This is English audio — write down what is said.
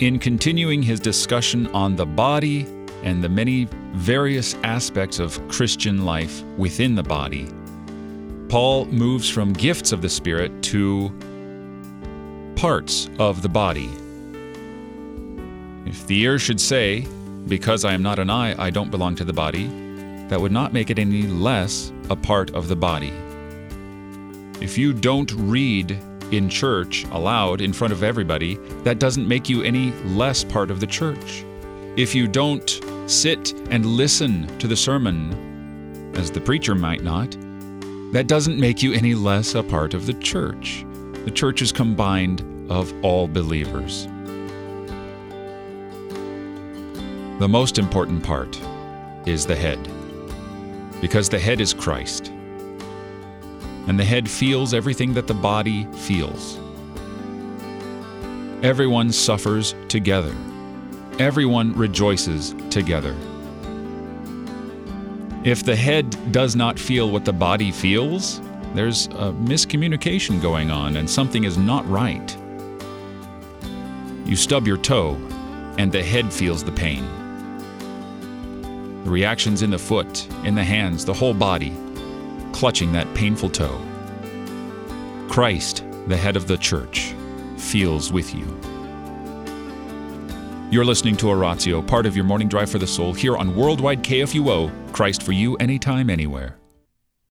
In continuing his discussion on the body and the many various aspects of Christian life within the body, Paul moves from gifts of the Spirit to parts of the body. If the ear should say, "Because I am not an eye, I don't belong to the body," that would not make it any less a part of the body. If you don't read in church aloud in front of everybody, that doesn't make you any less part of the church. If you don't sit and listen to the sermon, as the preacher might not, that doesn't make you any less a part of the church. The church is combined of all believers. The most important part is the head, because the head is Christ. And the head feels everything that the body feels. Everyone suffers together. Everyone rejoices together. If the head does not feel what the body feels, there's a miscommunication going on and something is not right. You stub your toe and the head feels the pain. The reactions in the foot, in the hands, the whole body, clutching that painful toe. Christ, the head of the church, feels with you. You're listening to Oratio, part of your morning drive for the soul, here on Worldwide KFUO, Christ for you, anytime, anywhere.